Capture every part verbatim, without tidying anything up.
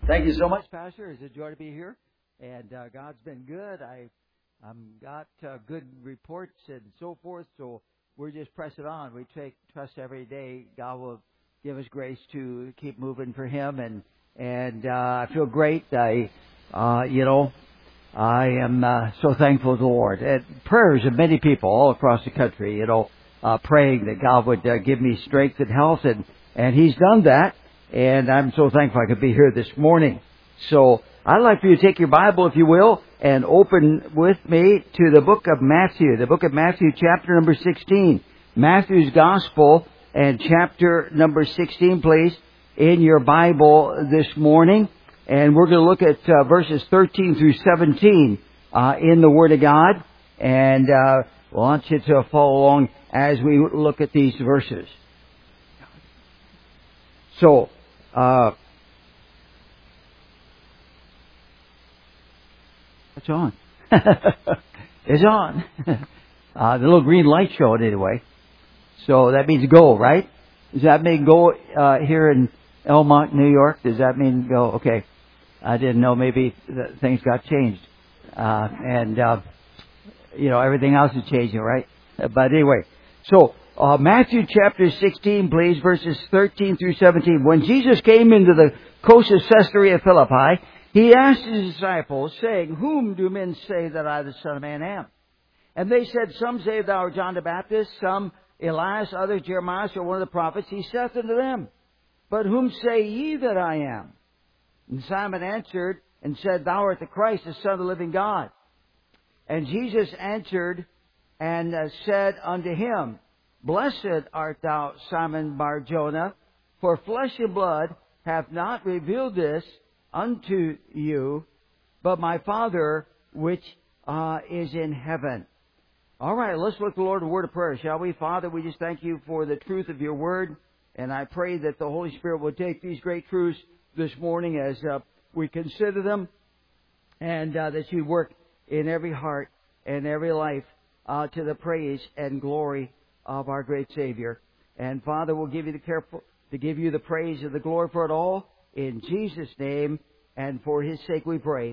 Thank you so much, Pastor. It's a joy to be here. And uh, God's been good. I um, got uh, good reports and so forth. So we're just pressing on. We take trust every day. God will give us grace to keep moving for Him. And and uh, I feel great. I, uh, you know, I am uh, so thankful to the Lord. And prayers of many people all across the country, you know, uh, praying that God would uh, give me strength and health. And, and He's done that. And I'm so thankful I could be here this morning. So I'd like for you to take your Bible, if you will, and open with me to the book of Matthew. The book of Matthew, chapter number sixteen. Matthew's Gospel and chapter number sixteen, please, in your Bible this morning. And we're going to look at uh, verses thirteen through seventeen uh, in the Word of God. And uh, I want you to follow along as we look at these verses. So, uh, it's on. It's on. uh, the little green light showed anyway. So that means go, right? Does that mean go uh, here in Elmont, New York? Does that mean go? Okay. I didn't know. Maybe things got changed. Uh, and, uh, you know, everything else is changing, right? But anyway, so uh, Matthew chapter sixteen, please, verses thirteen through seventeen. When Jesus came into the coast of Caesarea Philippi, He asked His disciples, saying, Whom do men say that I, the Son of Man, am? And they said, Some say thou art John the Baptist, some Elias, others Jeremiah, or one of the prophets. He saith unto them, But whom say ye that I am? And Simon answered and said, Thou art the Christ, the Son of the living God. And Jesus answered and uh, said unto him, Blessed art thou, Simon Bar-Jonah, for flesh and blood hath not revealed this unto you, but my Father which uh, is in heaven. All right, let's look to the Lord in a word of prayer, shall we? Father, we just thank You for the truth of Your word, and I pray that the Holy Spirit will take these great truths this morning as uh, we consider them, and uh, that You work in every heart and every life uh, to the praise and glory of our great Savior. And Father, we'll give You the careful to give You the praise and the glory for it all. In Jesus' name, and for His sake we pray.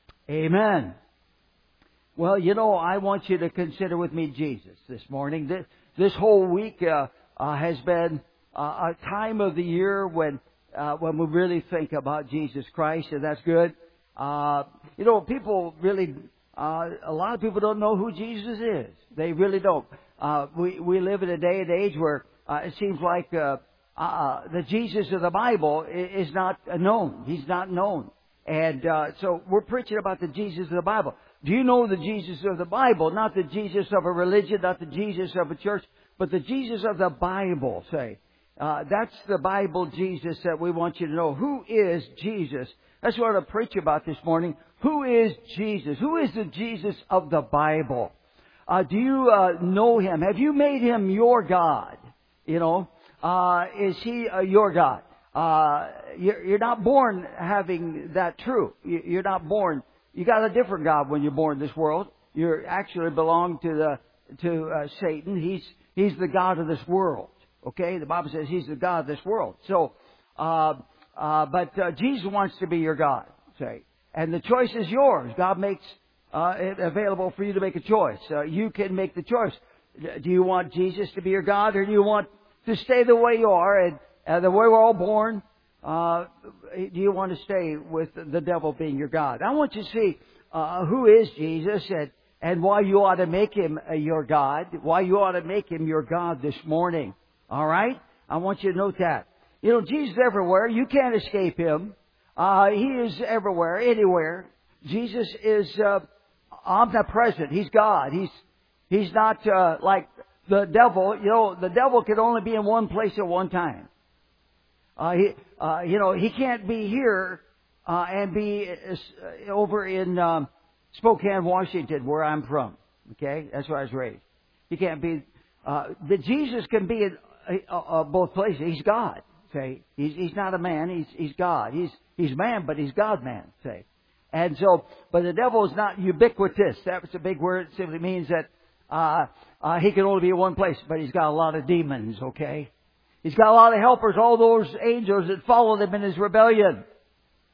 Amen. Well, you know, I want you to consider with me Jesus this morning. This, this whole week uh, uh, has been uh, a time of the year when uh, when we really think about Jesus Christ, and that's good. Uh, you know, people really, uh, a lot of people don't know who Jesus is. They really don't. Uh, we, we live in a day and age where uh, it seems like uh, uh, the Jesus of the Bible is not known. He's not known. And uh, so we're preaching about the Jesus of the Bible. Do you know the Jesus of the Bible? Not the Jesus of a religion, not the Jesus of a church, but the Jesus of the Bible, say. Uh, that's the Bible Jesus that we want you to know. Who is Jesus? That's what I want to preach about this morning. Who is Jesus? Who is the Jesus of the Bible? Uh, do you uh, know Him? Have you made Him your God? You know, uh, is He uh, your God? Uh, you're, you're not born having that true. You're not born. You got a different God when you're born in this world. You actually belong to the to uh, Satan. He's he's the God of this world. Okay, the Bible says He's the God of this world. So, uh, uh, but uh, Jesus wants to be your God. Say, and the choice is yours. God makes uh, it available for you to make a choice. Uh, you can make the choice. Do you want Jesus to be your God, or do you want to stay the way you are and uh, the way we're all born? Uh, do you want to stay with the devil being your God? I want you to see uh, who is Jesus and, and why you ought to make Him uh, your God, why you ought to make Him your God this morning. All right? I want you to note that. You know, Jesus is everywhere. You can't escape Him. Uh, he is everywhere, anywhere. Jesus is uh, omnipresent. He's God. He's He's not uh, like the devil. You know, the devil can only be in one place at one time. Uh, he, uh, you know, he can't be here uh, and be uh, over in um, Spokane, Washington, where I'm from. Okay, that's where I was raised. He can't be. Uh, but Jesus can be in uh, uh, both places. He's God. Okay, he's he's not a man. He's he's God. He's he's man, but he's God man. Say, and so, but the devil is not ubiquitous. That's a big word. It simply means that uh, uh, he can only be in one place, but he's got a lot of demons. Okay. He's got a lot of helpers, all those angels that followed him in his rebellion.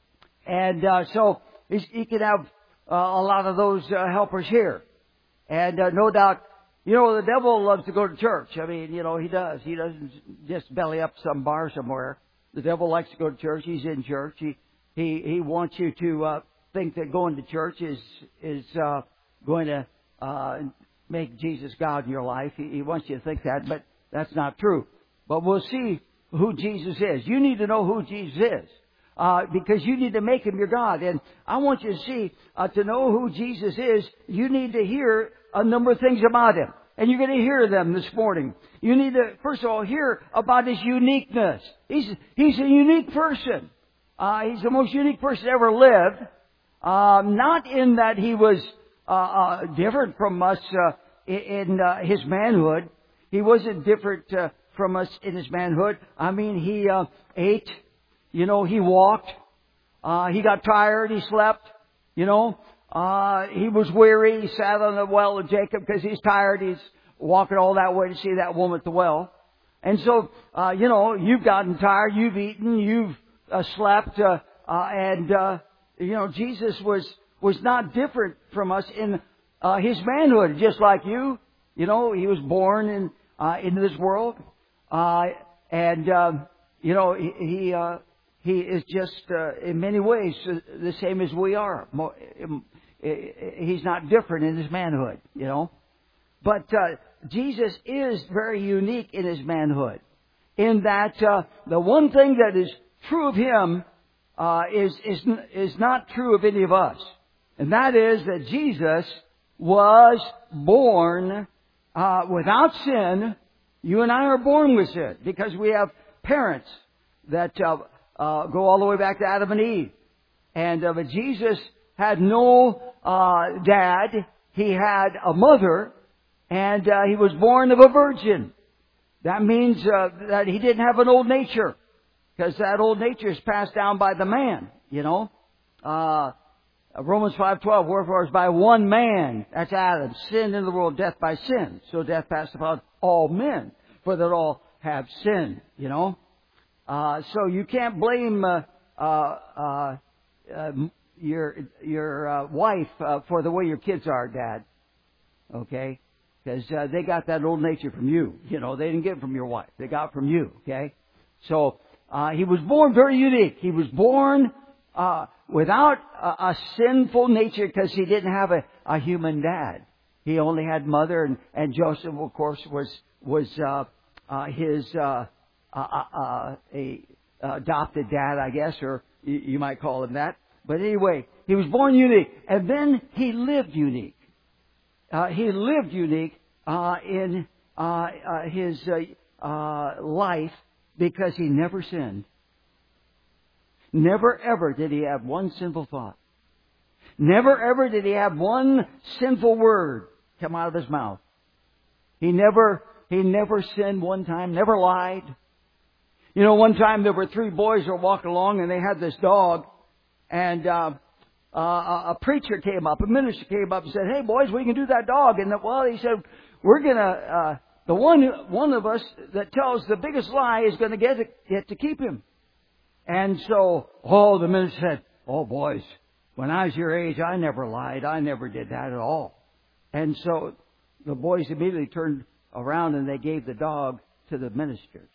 And uh, so he's, he can have uh, a lot of those uh, helpers here. And uh, no doubt, you know, the devil loves to go to church. I mean, you know, he does. He doesn't just belly up some bar somewhere. The devil likes to go to church. He's in church. He he he wants you to uh, think that going to church is is uh, going to uh, make Jesus God in your life. He, he wants you to think that, but that's not true. But we'll see who Jesus is. You need to know who Jesus is. Uh, because you need to make Him your God. And I want you to see, uh, to know who Jesus is, you need to hear a number of things about Him. And you're going to hear them this morning. You need to, first of all, hear about His uniqueness. He's, He's a unique person. Uh, he's the most unique person ever lived. Uh, not in that He was, uh, uh, different from us, uh, in, uh, His manhood. He wasn't different, uh, from us in His manhood. I mean, He, uh, ate. You know, He walked. Uh, he got tired. He slept. You know, uh, he was weary. He sat on the well of Jacob because he's tired. He's walking all that way to see that woman at the well. And so, uh, you know, you've gotten tired. You've eaten. You've uh, slept. Uh, uh, and, uh, you know, Jesus was, was not different from us in uh, His manhood, just like you. You know, He was born in, uh, into this world. Uh, and, um, you know, He, he uh, He is just, uh, in many ways, uh, the same as we are. He's not different in His manhood, you know. But uh, Jesus is very unique in His manhood, in that uh, the one thing that is true of Him uh, is, is, is not true of any of us. And that is that Jesus was born uh, without sin. You and I are born with sin because we have parents that uh, uh, go all the way back to Adam and Eve. And uh, but Jesus had no uh, dad. He had a mother, and uh, he was born of a virgin. That means uh, that he didn't have an old nature, because that old nature is passed down by the man, you know. Uh, Romans five twelve, wherefore is by one man, that's Adam, sin in the world, death by sin. So death passed upon all men, for that all have sinned, you know. Uh, so you can't blame uh, uh, uh, uh, your your uh, wife uh, for the way your kids are, Dad. Okay? Because uh, they got that old nature from you. You know, they didn't get it from your wife. They got it from you. Okay? So uh, he was born very unique. He was born uh, without a, a sinful nature because he didn't have a, a human dad. He only had mother, and, and Joseph, of course, was was uh, uh, his uh, uh, uh, a adopted dad, I guess, or you, you might call him that. But anyway, he was born unique, and then he lived unique. Uh, he lived unique uh, in uh, uh, his uh, uh, life because he never sinned. Never ever did he have one sinful thought. Never ever did he have one sinful word come out of his mouth. He never, he never sinned one time, never lied. You know, one time there were three boys who were walking along and they had this dog, and uh, uh, a preacher came up, a minister came up and said, "Hey boys, we can do that dog." And the, well, he said, "We're gonna uh, the one one of us that tells the biggest lie is going to get it, get to keep him." And so, oh, the minister said, "Oh boys, when I was your age, I never lied. I never did that at all." And so the boys immediately turned around and they gave the dog to the ministers.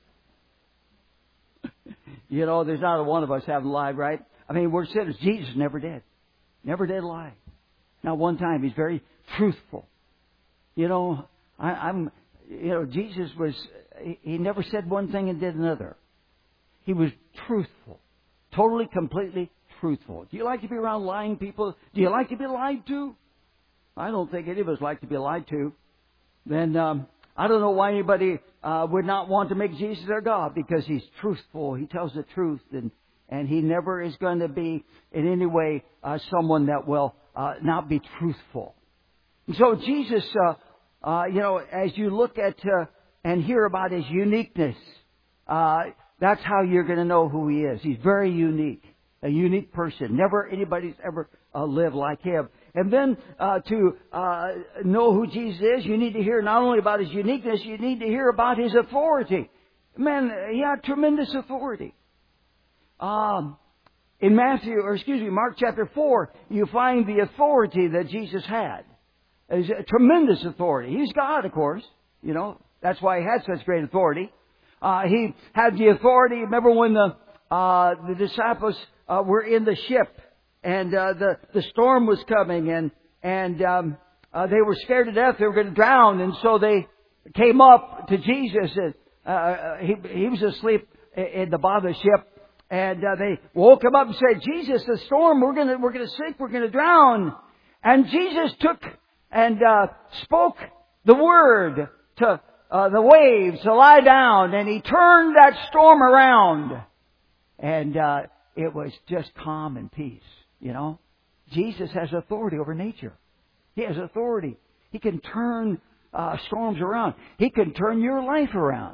You know, there's not a one of us haven't lied, right? I mean, we're sinners. Jesus never did. Never did lie. Not one time. He's very truthful. You know, I, I'm, you know, Jesus was, he, he never said one thing and did another. He was truthful. Totally, completely truthful. Do you like to be around lying people? Do you like to be lied to? I don't think any of us like to be lied to. Then um, I don't know why anybody uh, would not want to make Jesus their God, because He's truthful. He tells the truth, and and He never is going to be in any way uh, someone that will uh, not be truthful. And so Jesus, uh, uh, you know, as you look at uh, and hear about His uniqueness, uh, that's how you're going to know who He is. He's very unique. A unique person. Never anybody's ever uh, lived like Him. And then uh, to uh, know who Jesus is, you need to hear not only about His uniqueness, you need to hear about His authority. Man, He had tremendous authority. Um, in Matthew, or excuse me, Mark chapter four, you find the authority that Jesus had. It's a tremendous authority. He's God, of course. You know, that's why He had such great authority. Uh, he had the authority. Remember when the uh, the disciples uh, were in the ship and uh, the the storm was coming and and um, uh, they were scared to death. They were going to drown, and so they came up to Jesus. And uh, he he was asleep in the bottom of the ship, and uh, they woke him up and said, "Jesus, the storm. We're gonna we're gonna sink. We're gonna drown." And Jesus took and uh, spoke the word to uh, the waves to lie down, and He turned that storm around, and uh, it was just calm and peace. You know, Jesus has authority over nature. He has authority. He can turn uh, storms around. He can turn your life around.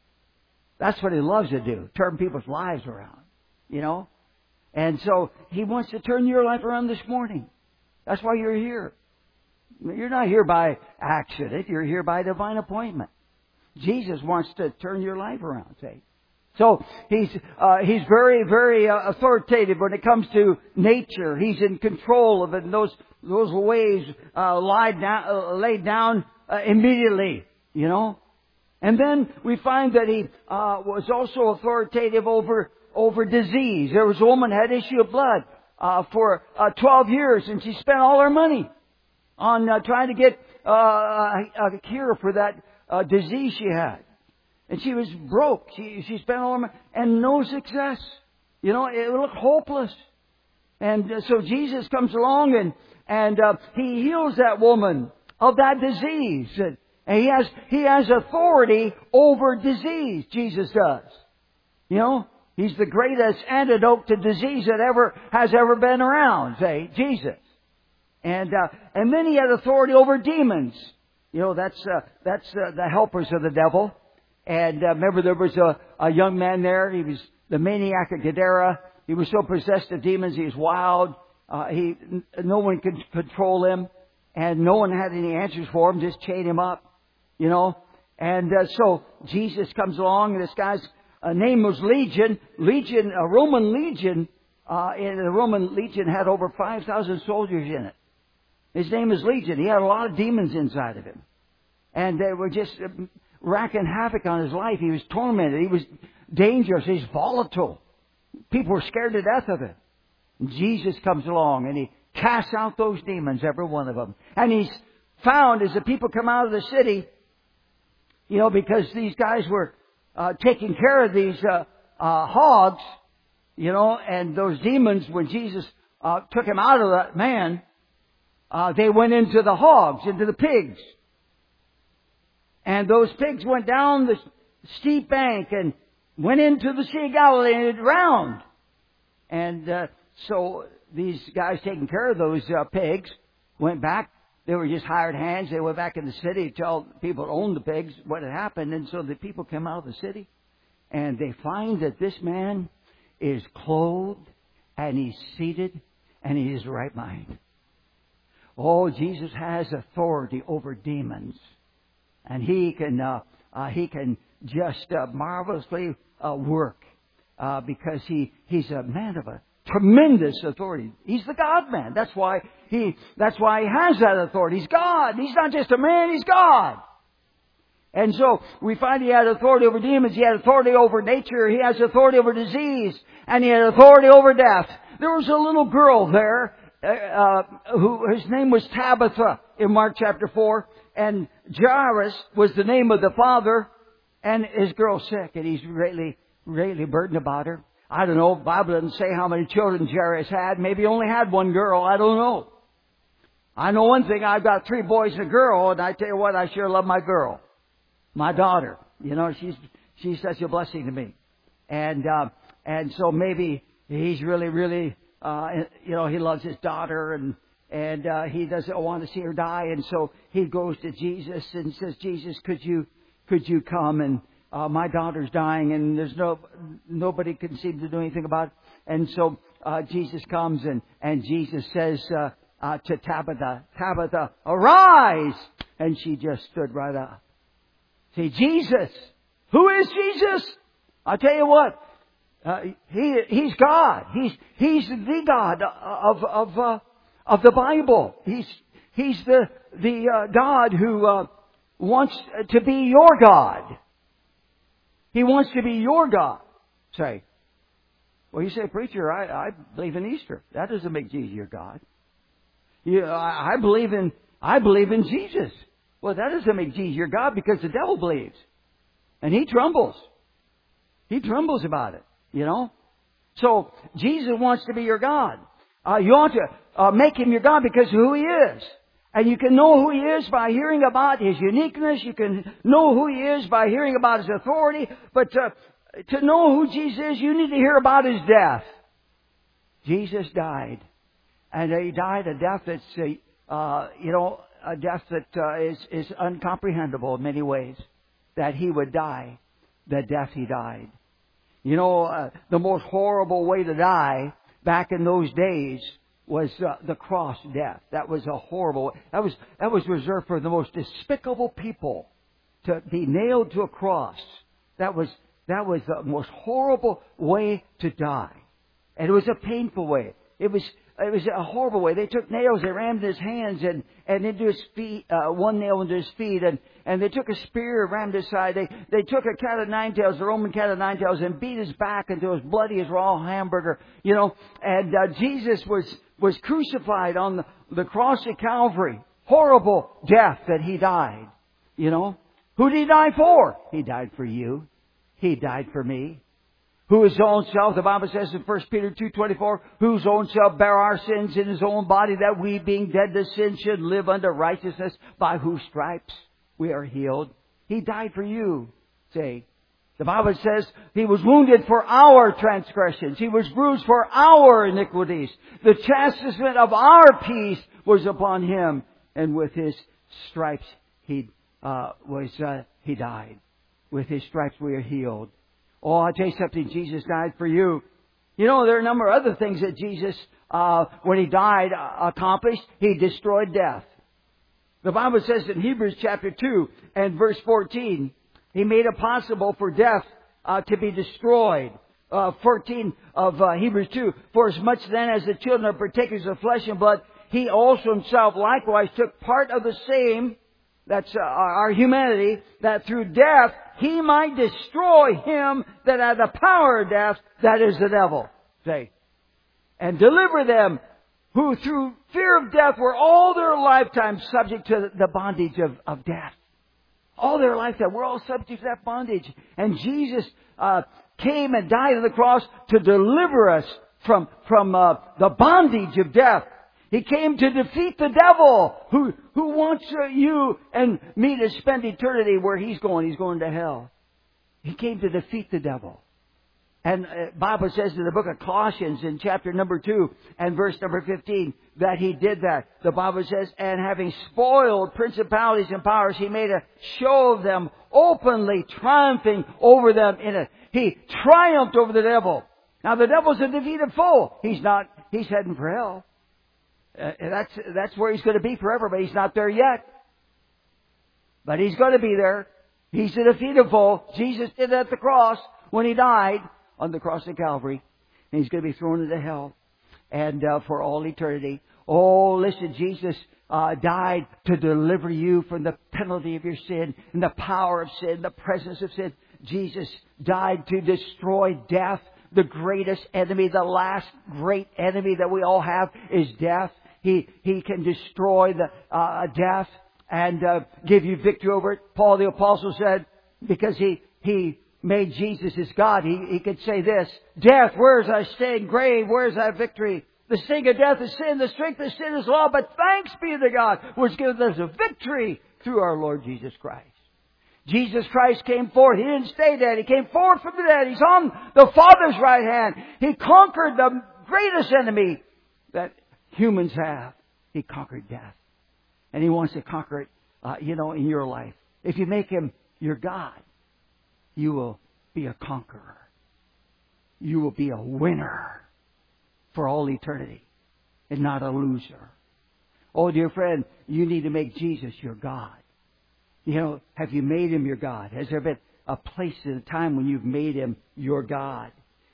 That's what He loves to do, turn people's lives around. You know, and so He wants to turn your life around this morning. That's why you're here. You're not here by accident. You're here by divine appointment. Jesus wants to turn your life around, say. So He's uh, He's very, very uh, authoritative when it comes to nature. He's in control of it. And those those waves uh, lie down, uh, laid down uh, immediately. You know, and then we find that He uh, was also authoritative over over disease. There was a woman who had issue of blood uh, for uh, twelve years, and she spent all her money on uh, trying to get uh, a, a cure for that uh, disease she had. And she was broke. She, she spent all her money and no success. You know, it looked hopeless. And uh, so Jesus comes along and, and uh, He heals that woman of that disease. And, and he has, he has authority over disease, Jesus does. You know, He's the greatest antidote to disease that ever has ever been around, say, Jesus. And uh, and then He had authority over demons. You know, that's uh, that's uh, the helpers of the devil. And uh, remember, there was a, a young man there. He was the maniac of Gadara. He was so possessed of demons, he was wild. Uh, he no one could control him, and no one had any answers for him. Just chain him up, you know. And uh, so Jesus comes along, and this guy's uh, name was Legion. Legion, a Roman legion. Uh, and the Roman legion had over five thousand soldiers in it. His name is Legion. He had a lot of demons inside of him. And they were just racking havoc on his life. He was tormented. He was dangerous. He's volatile. People were scared to death of him. And Jesus comes along and He casts out those demons, every one of them. And He's found as the people come out of the city, you know, because these guys were uh, taking care of these uh, uh, hogs, you know, and those demons, when Jesus uh, took him out of that man, Uh, they went into the hogs, into the pigs. And those pigs went down the steep bank and went into the Sea of Galilee and it drowned. And uh, so these guys taking care of those uh, pigs went back. They were just hired hands. They went back in the city to tell people who owned the pigs what had happened. And so the people came out of the city and they find that this man is clothed and he's seated and he is right mind. Oh, Jesus has authority over demons, and He can uh, uh, He can just uh, marvelously uh, work uh, because he He's a man of a tremendous authority. He's the God man. That's why he That's why He has that authority. He's God. He's not just a man. He's God. And so we find He had authority over demons. He had authority over nature. He has authority over disease, and He had authority over death. There was a little girl there. Uh, who his name was Tabitha in Mark chapter four, and Jairus was the name of the father, and his girl's sick, and he's greatly, greatly burdened about her. I don't know. The Bible doesn't say how many children Jairus had. Maybe he only had one girl. I don't know. I know one thing. I've got three boys and a girl, and I tell you what, I sure love my girl, my daughter. You know, she's she's such a blessing to me, and uh, and so maybe he's really, really. Uh, you know, he loves his daughter, and and uh, he doesn't want to see her die, and so he goes to Jesus and says, "Jesus, could you could you come? And uh, my daughter's dying, and there's no nobody can seem to do anything about it." And so uh, Jesus comes, and and Jesus says uh, uh, to Tabitha, "Tabitha, arise!" And she just stood right up. Say, Jesus, who is Jesus? I'll tell you what. Uh, he, he's God. He's, he's the God of, of, uh, of the Bible. He's, he's the, the, uh, God who, uh, wants to be your God. He wants to be your God. Say, well, you say, preacher, I, I believe in Easter. That doesn't make Jesus your God. You, I, I believe in, I believe in Jesus. Well, that doesn't make Jesus your God because the devil believes. And he trembles. He trembles about it. You know? So, Jesus wants to be your God. Uh, you ought to uh, make Him your God because of who He is. And you can know who He is by hearing about His uniqueness. You can know who He is by hearing about His authority. But uh, to know who Jesus is, you need to hear about His death. Jesus died. And He died a death that's, uh, you know, a death that uh, is, is incomprehensible in many ways. That He would die the death He died. You know, uh, the most horrible way to die back in those days was uh, the cross death. That was a horrible. That was that was reserved for the most despicable people to be nailed to a cross. That was that was the most horrible way to die, and it was a painful way. It was it was a horrible way. They took nails, they rammed in His hands and and into His feet, uh, one nail into His feet, and and they took a spear, rammed His side. They they took a cat of nine tails, the Roman cat of nine tails, and beat His back until it was bloody as raw hamburger. You know, and uh, Jesus was was crucified on the, the cross of Calvary. Horrible death that He died. You know, who did He die for? He died for you. He died for me. Who His own self, the Bible says in First Peter two twenty-four, whose own self bare our sins in His own body, that we, being dead to sin, should live unto righteousness, by whose stripes we are healed. He died for you. Say, the Bible says He was wounded for our transgressions. He was bruised for our iniquities. The chastisement of our peace was upon Him, and with His stripes He uh, was uh, He died. With His stripes we are healed. Oh, I'll tell you something. Jesus died for you. You know, there are a number of other things that Jesus, uh, when He died, uh, accomplished. He destroyed death. The Bible says in Hebrews chapter two and verse fourteen, He made it possible for death uh, to be destroyed. Uh, fourteen of uh, Hebrews two, for as much then as the children are partakers of flesh and blood, He also Himself likewise took part of the same, that's uh, our humanity, that through death He might destroy him that had the power of death, that is the devil. Say, and deliver them who through fear of death were all their lifetime subject to the bondage of, of death. All their lifetime, we're all subject to that bondage. And Jesus uh, came and died on the cross to deliver us from from uh, the bondage of death. He came to defeat the devil who, who wants uh, you and me to spend eternity where he's going. He's going to hell. He came to defeat the devil. And the uh, Bible says in the book of Colossians in chapter number two and verse number fifteen that He did that. The Bible says, and having spoiled principalities and powers, He made a show of them, openly triumphing over them in it. He triumphed over the devil. Now the devil's a defeated foe. He's not, he's heading for hell. Uh, that's, that's where he's going to be forever, but he's not there yet. But he's going to be there. He's a defeated foe. Jesus did that at the cross when He died on the cross of Calvary. And He's going to be thrown into hell. And uh, for all eternity. Oh, listen, Jesus uh, died to deliver you from the penalty of your sin and the power of sin, the presence of sin. Jesus died to destroy death. The greatest enemy, the last great enemy that we all have is death. He He can destroy the uh, death and uh, give you victory over it. Paul the Apostle said, because he he made Jesus His God, he, he could say this, death, where is thy sting? Grave, where is thy victory? The sting of death is sin, the strength of sin is law, but thanks be to God, which gives us a victory through our Lord Jesus Christ. Jesus Christ came forth. He didn't stay dead. He came forth from the dead. He's on the Father's right hand. He conquered the greatest enemy that humans have. He conquered death. And He wants to conquer it, uh, you know, in your life. If you make Him your God, you will be a conqueror. You will be a winner for all eternity and not a loser. Oh, dear friend, you need to make Jesus your God. You know, have you made Him your God? Has there been a place and a time when you've made Him your God?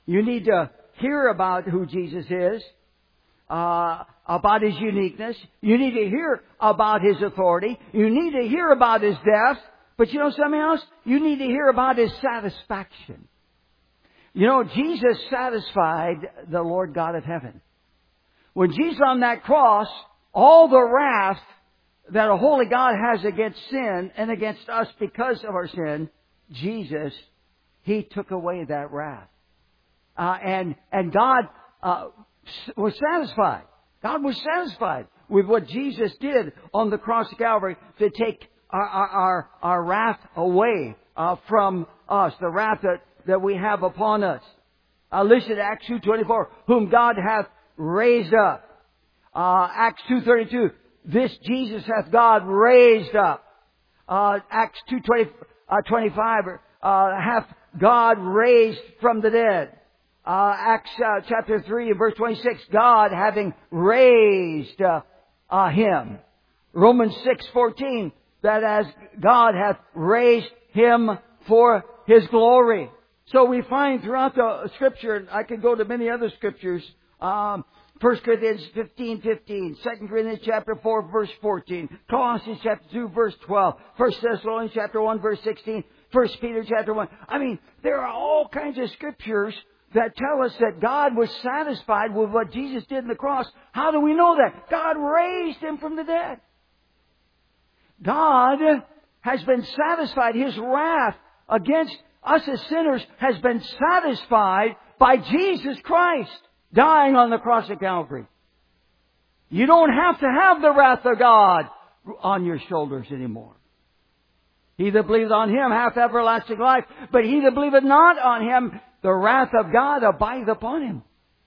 You need to hear about who Jesus is, uh, about His uniqueness. You need to hear about His authority. You need to hear about His death. But you know something else? You need to hear about His satisfaction. You know, Jesus satisfied the Lord God of heaven. When Jesus on that cross, all the wrath that a holy God has against sin and against us because of our sin, Jesus, He took away that wrath. Uh, and, and God uh, was satisfied. God was satisfied with what Jesus did on the cross of Calvary to take our, our, our, our wrath away uh, from us, the wrath that, that we have upon us. Uh, listen to Acts two twenty-four, whom God hath raised up. Uh, Acts two thirty-two, this Jesus hath God raised up. Uh, Acts two twenty-five, uh, hath God raised from the dead. Uh, Acts uh, chapter three and verse twenty-six, God having raised uh, uh, Him. Romans six fourteen, that as God hath raised Him for His glory. So we find throughout the Scripture, and I could go to many other Scriptures, um, First Corinthians fifteen fifteen, Second Corinthians chapter four verse fourteen, Colossians chapter two verse twelve, First Thessalonians chapter one verse sixteen, First Peter chapter one. I mean, there are all kinds of Scriptures that tell us that God was satisfied with what Jesus did on the cross. How do we know that? God raised Him from the dead. God has been satisfied. His wrath against us as sinners has been satisfied by Jesus Christ dying on the cross of Calvary. You don't have to have the wrath of God on your shoulders anymore. He that believeth on Him hath everlasting life, but he that believeth not on Him, the wrath of God abideth upon him.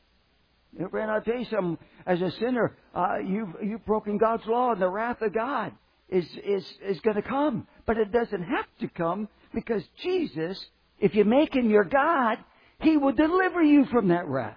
Friend, I'll tell you something. As a sinner, uh, you've, you've broken God's law, and the wrath of God is, is, is going to come. But it doesn't have to come, because Jesus, if you make Him your God, He will deliver you from that wrath.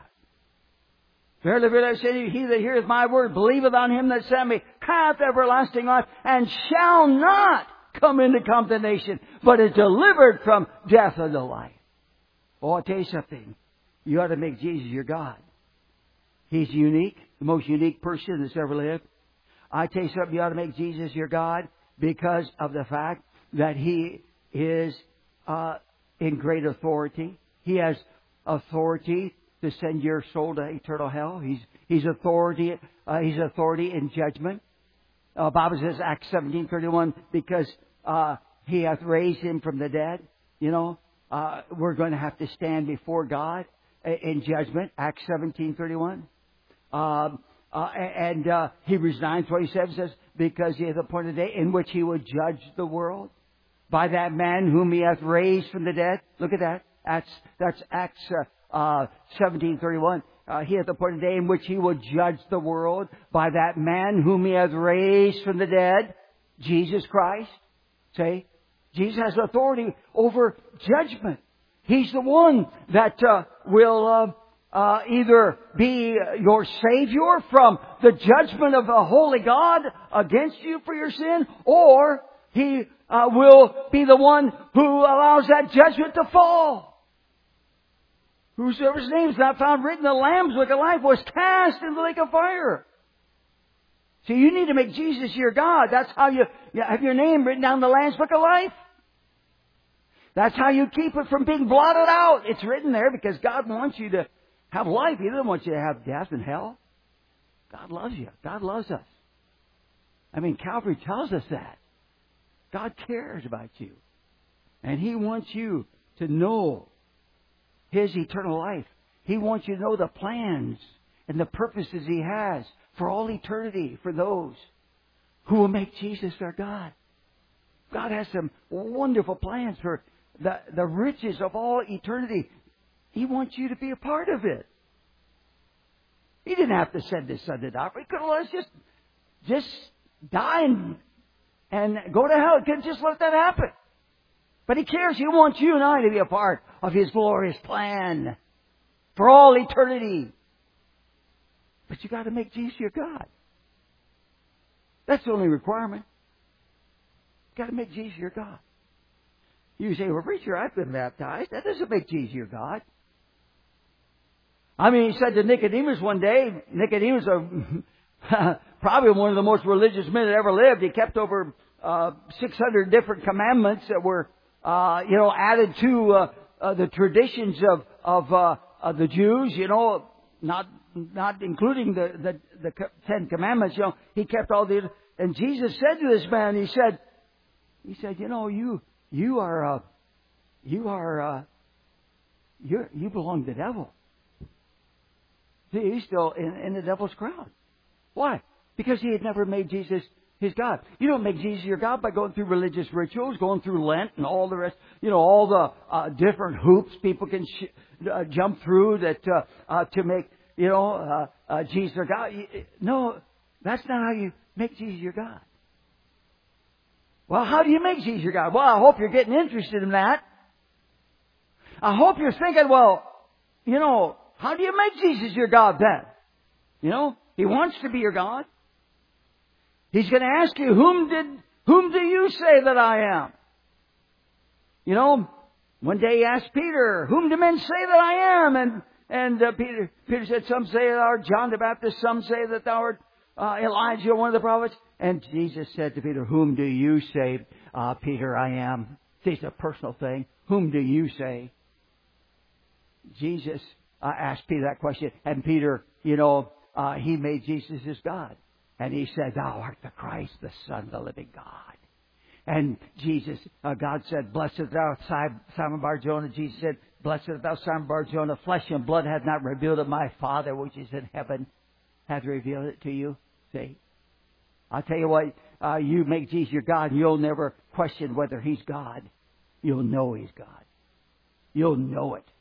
Verily, verily, I say to you, he that heareth my word, believeth on Him that sent me, hath everlasting life, and shall not come into condemnation, but is delivered from death unto life. Oh, I'll tell you something. You ought to make Jesus your God. He's unique, the most unique person that's ever lived. I tell you something, you ought to make Jesus your God because of the fact that He is uh, in great authority. He has authority to send your soul to eternal hell. He's He's authority. Uh, he's authority in judgment. Uh, Bible says Acts seventeen thirty-one, because uh, He hath raised Him from the dead. You know, uh, we're going to have to stand before God in judgment. Acts seventeen thirty-one. Um, uh, and uh, Hebrews nine twenty-seven says, because He hath appointed a day in which He would judge the world by that man whom He hath raised from the dead. Look at that. That's that's Acts uh, uh, seventeen thirty-one. Uh, he hath appointed a day in which He will judge the world by that man whom He hath raised from the dead, Jesus Christ. See, Jesus has authority over judgment. He's the one that uh, will uh, uh, either be your Savior from the judgment of the holy God against you for your sin, or He uh, will be the one who allows that judgment to fall. Whosoever's name is not found written in the Lamb's Book of Life was cast into the lake of fire. So you need to make Jesus your God. That's how you, you have your name written down in the Lamb's Book of Life. That's how you keep it from being blotted out. It's written there because God wants you to have life. He doesn't want you to have death and hell. God loves you. God loves us. I mean, Calvary tells us that. God cares about you. And He wants you to know His eternal life. He wants you to know the plans and the purposes He has for all eternity for those who will make Jesus their God. God has some wonderful plans for the, the riches of all eternity. He wants you to be a part of it. He didn't have to send His Son to die. He could have let us just, just die and, and go to hell. He could have just let that happen. But He cares. He wants you and I to be a part of His glorious plan for all eternity. But you got to make Jesus your God. That's the only requirement. You got to make Jesus your God. You say, well, preacher, I've been baptized. That doesn't make Jesus your God. I mean, he said to Nicodemus one day, Nicodemus, uh, probably one of the most religious men that ever lived. He kept over uh, six hundred different commandments that were, uh, you know, added to uh, uh, the traditions of of, uh, of the Jews. You know, not not including the, the the Ten Commandments. You know, he kept all these. And Jesus said to this man, he said, he said, you know, you you are uh, you are uh, you you belong to the devil. See, he's still in, in the devil's crowd. Why? Because he had never made Jesus his God. You don't make Jesus your God by going through religious rituals, going through Lent and all the rest, you know, all the uh, different hoops people can sh- uh, jump through that uh, uh, to make, you know, uh, uh, Jesus their God. No, that's not how you make Jesus your God. Well, how do you make Jesus your God? Well, I hope you're getting interested in that. I hope you're thinking, well, you know, how do you make Jesus your God then? You know, He wants to be your God. He's going to ask you, whom did, whom do you say that I am? You know, one day He asked Peter, whom do men say that I am? And, and uh, Peter, Peter said, some say thou art John the Baptist, some say that thou art uh, Elijah, one of the prophets. And Jesus said to Peter, whom do you say, uh, Peter, I am? See, it's a personal thing. Whom do you say? Jesus uh, asked Peter that question. And Peter, you know, uh, he made Jesus his God. And he said, thou art the Christ, the Son of the living God. And Jesus, uh, God said, blessed art thou, Simon Bar-Jonah. Jesus said, blessed art thou, Simon Bar-Jonah. Flesh and blood hath not revealed it. My Father, which is in heaven, hath revealed it to you. See? I'll tell you what, uh, you make Jesus your God, and you'll never question whether He's God. You'll know He's God. You'll know it.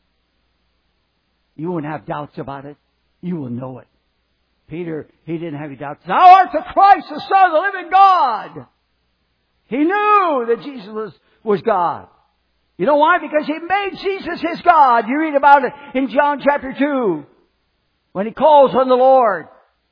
You won't have doubts about it. You will know it. Peter, he didn't have any doubts. Thou art the Christ, the Son of the living God. He knew that Jesus was, was God. You know why? Because He made Jesus His God. You read about it in John chapter two. When He calls on the Lord.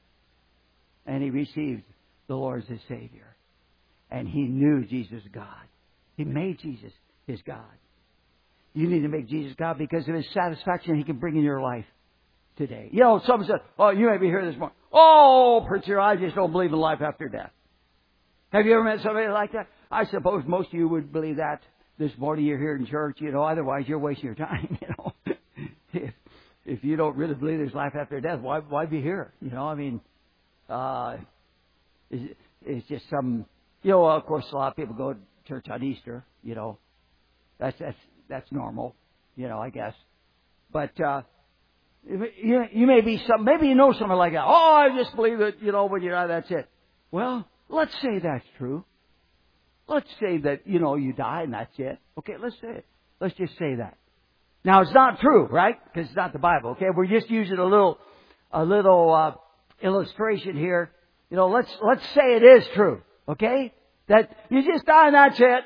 And He receives the Lord as His Savior. And He knew Jesus God. He made Jesus His God. You need to make Jesus God because of His satisfaction He can bring in your life today. You know, someone said, oh, you may be here this morning. Oh, preacher, I just don't believe in life after death. Have you ever met somebody like that? I suppose most of you would believe that this morning. You're here in church, you know, otherwise you're wasting your time, you know. if, if you don't really believe there's life after death, why, why be here? You know, I mean, uh, it's, it's just some, you know, of course a lot of people go to church on Easter, you know. That's, that's, that's normal, you know, I guess. But, uh, You, you may be some, maybe you know something like that. Oh, I just believe that, you know, when you die, that's it. Well, let's say that's true. Let's say that, you know, you die and that's it. Okay, let's say it. Let's just say that. Now, it's not true, right? Because it's not the Bible, okay? We're just using a little, a little, uh, illustration here. You know, let's, let's say it is true, okay? That you just die and that's it.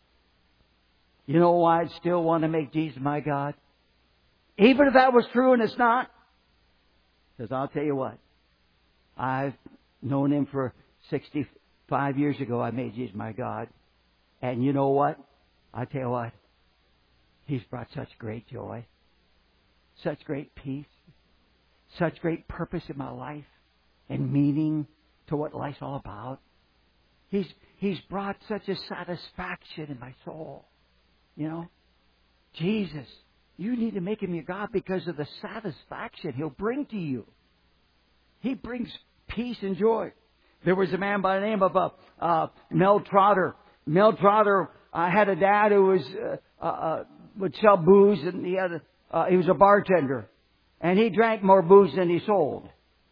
You know why I'd still want to make Jesus my God? Even if that was true and it's not. Because I'll tell you what. I've known Him for sixty-five years ago. I made Jesus my God. And you know what? I tell you what. He's brought such great joy. Such great peace. Such great purpose in my life. And meaning to what life's all about. He's, he's brought such a satisfaction in my soul. You know? Jesus. You need to make Him your God because of the satisfaction He'll bring to you. He brings peace and joy. There was a man by the name of uh, uh, Mel Trotter. Mel Trotter uh, had a dad who was uh, uh, would sell booze, and he had a, uh, he was a bartender, and he drank more booze than he sold.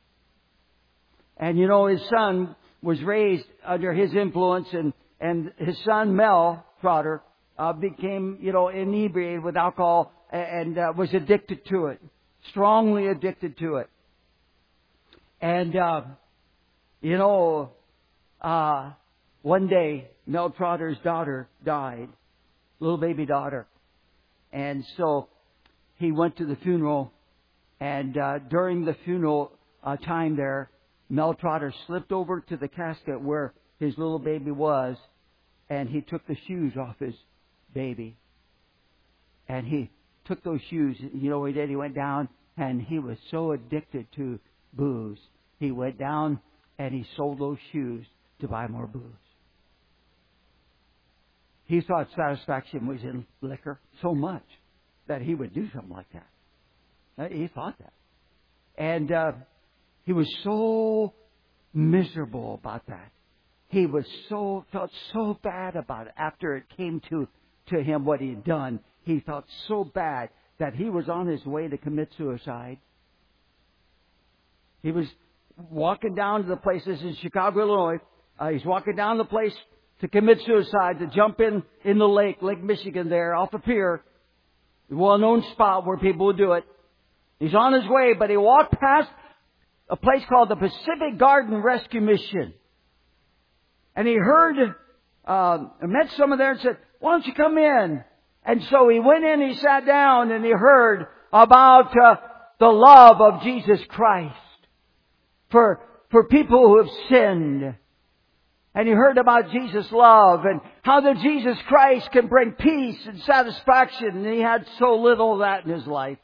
And you know, his son was raised under his influence, and and his son Mel Trotter uh, became, you know, inebriated with alcohol. And uh, was addicted to it. Strongly addicted to it. And, uh, you know, uh, one day, Mel Trotter's daughter died. Little baby daughter. And so, he went to the funeral. And uh, during the funeral uh, time there, Mel Trotter slipped over to the casket where his little baby was. And he took the shoes off his baby. And he took those shoes, you know what he did? He went down And he was so addicted to booze, he went down and he sold those shoes to buy more booze. He thought satisfaction was in liquor so much that he would do something like that. He thought that. And uh, he was so miserable about that. He was so felt so bad about it after it came to, to him what he had done. He felt so bad that he was on his way to commit suicide. He was walking down to the place. This is in Chicago, Illinois. Uh, he's walking down the place to commit suicide, to jump in in the lake, Lake Michigan there, off the pier. A well-known spot where people would do it. He's on his way, but he walked past a place called the Pacific Garden Rescue Mission. And he heard, uh, met someone there and said, "Why don't you come in?" And so he went in, he sat down, and he heard about uh, the love of Jesus Christ for, for people who have sinned. And he heard about Jesus' love and how that Jesus Christ can bring peace and satisfaction. And he had so little of that in his life.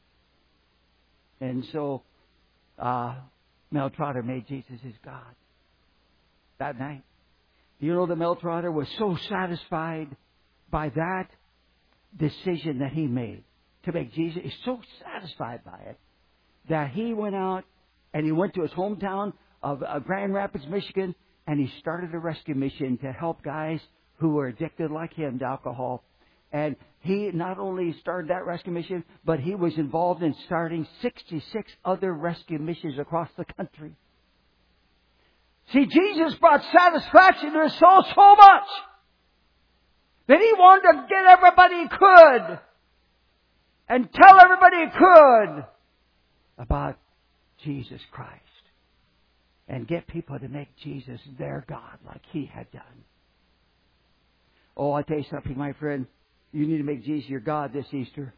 And so uh, Mel Trotter made Jesus his God that night. Do you know that Mel Trotter was so satisfied by that decision that he made to make Jesus? He's so satisfied by it that he went out and he went to his hometown of uh, Grand Rapids, Michigan, and he started a rescue mission to help guys who were addicted like him to alcohol. And he not only started that rescue mission, but he was involved in starting sixty-six other rescue missions across the country. See, Jesus brought satisfaction to his soul so much that he wanted to get everybody he could and tell everybody he could about Jesus Christ. And get people to make Jesus their God like he had done. Oh, I tell you something, my friend. You need to make Jesus your God this Easter.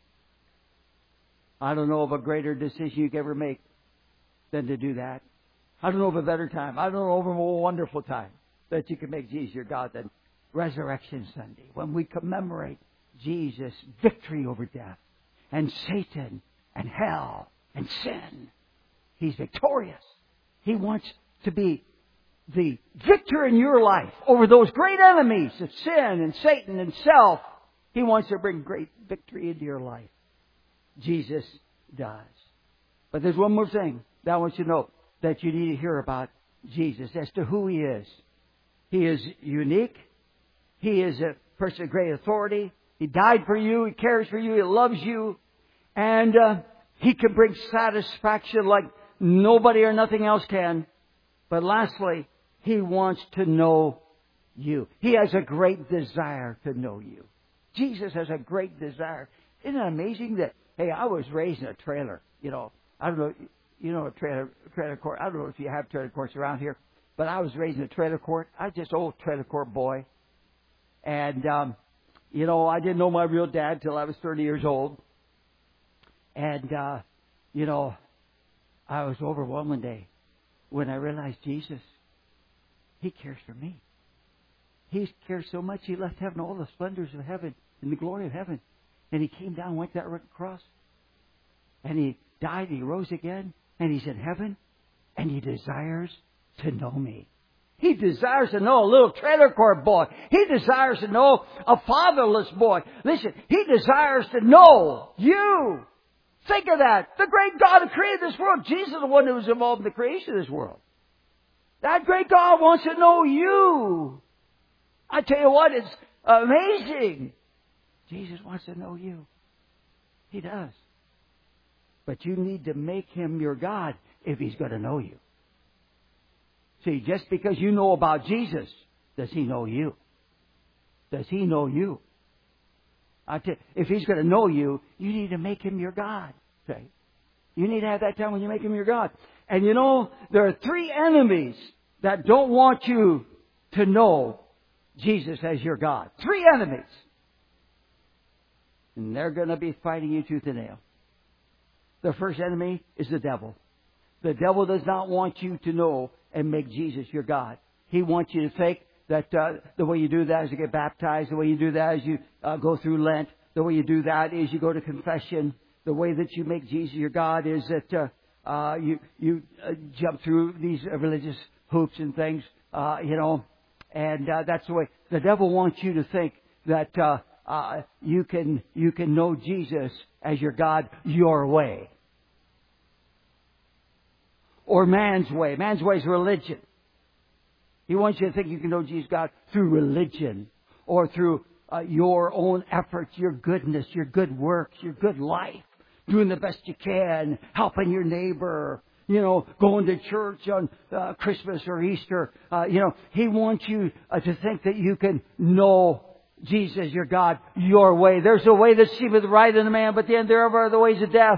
I don't know of a greater decision you could ever make than to do that. I don't know of a better time. I don't know of a more wonderful time that you can make Jesus your God than Resurrection Sunday, when we commemorate Jesus' victory over death and Satan and hell and sin. He's victorious. He wants to be the victor in your life over those great enemies of sin and Satan and self. He wants to bring great victory into your life. Jesus does. But there's one more thing that I want you to know that you need to hear about Jesus as to who He is. He is unique. He is a person of great authority. He died for you. He cares for you. He loves you. And uh, He can bring satisfaction like nobody or nothing else can. But lastly, He wants to know you. He has a great desire to know you. Jesus has a great desire. Isn't it amazing that, hey, I was raised in a trailer. You know, I don't know, you know, a trailer, trailer court. I don't know if you have trailer courts around here, but I was raised in a trailer court. I was just an old trailer court boy. And, um, you know, I didn't know my real dad till I was thirty years old. And, uh, you know, I was overwhelmed one day when I realized Jesus, He cares for me. He cares so much, He left heaven, all the splendors of heaven and the glory of heaven. And He came down, went that cross. And He died, He rose again. And He's in heaven. And He desires to know me. He desires to know a little trailer court boy. He desires to know a fatherless boy. Listen, He desires to know you. Think of that. The great God who created this world. Jesus is the one who was involved in the creation of this world. That great God wants to know you. I tell you what, it's amazing. Jesus wants to know you. He does. But you need to make Him your God if He's going to know you. See, just because you know about Jesus, does He know you? Does He know you? I tell you, if He's going to know you, you need to make Him your God. Okay? You need to have that time when you make Him your God. And you know, there are three enemies that don't want you to know Jesus as your God. Three enemies. And they're going to be fighting you tooth and nail. The first enemy is the devil. The devil does not want you to know and make Jesus your God. He wants you to think that uh, the way you do that is you get baptized. The way you do that is you uh, go through Lent. The way you do that is you go to confession. the way that you make Jesus your God is that uh, uh, you you uh, jump through these uh, religious hoops and things, uh, you know, and uh, that's the way the devil wants you to think that uh, uh, you can you can know Jesus as your God your way, or man's way. Man's way is religion. He wants you to think you can know Jesus God through religion or through uh, your own efforts, your goodness, your good works, your good life, doing the best you can, helping your neighbor, you know, going to church on uh, Christmas or Easter. Uh, you know, He wants you uh, to think that you can know Jesus, your God, your way. There's a way that seemeth right in a man, but the end thereof are the ways of death.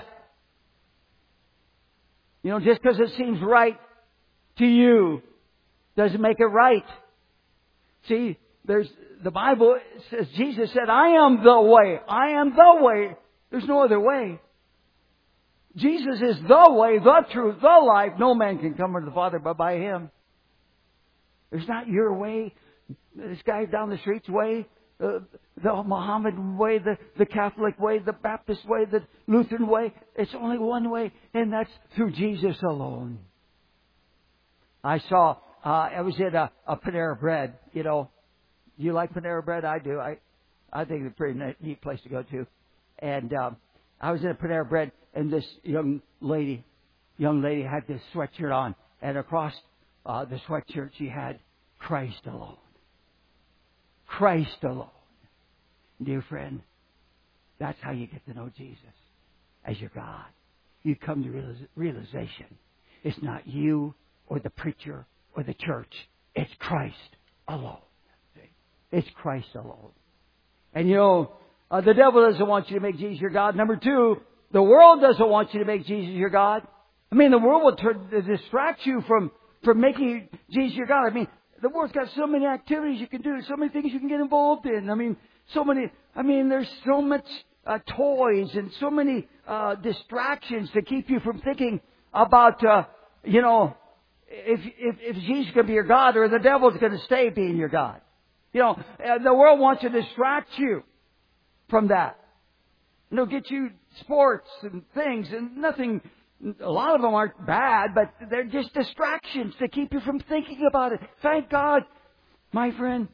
You know, just because it seems right to you doesn't make it right. See, there's the Bible says, Jesus said, I am the way. I am the way. There's no other way. Jesus is the way, the truth, the life. No man can come to the Father but by Him. There's not your way, this guy down the street's way, uh, the Mohammedan way, the, the Catholic way, the Baptist way, the Lutheran way. It's only one way, and that's through Jesus alone. I saw, uh, I was at a, a Panera Bread, you know. Do you like Panera Bread? I do. I, I think it's a pretty neat place to go to. And um, I was at a Panera Bread, and this young lady, young lady had this sweatshirt on, and across uh, the sweatshirt she had Christ alone. Christ alone. Dear friend, that's how you get to know Jesus as your God. You come to realiz- realization. It's not you or the preacher or the church. It's Christ alone. See? It's Christ alone. And you know, uh, the devil doesn't want you to make Jesus your God. Number two, the world doesn't want you to make Jesus your God. I mean, the world will turn, distract you from, from making Jesus your God. I mean, the world's got so many activities you can do, so many things you can get involved in. I mean, so many, I mean, there's so much uh, toys and so many uh, distractions to keep you from thinking about, uh, you know, if, if, if Jesus is going to be your God or the devil's going to stay being your God. You know, uh, the world wants to distract you from that. And they'll get you sports and things and nothing. A lot of them aren't bad, but they're just distractions to keep you from thinking about it. Thank God, my friend.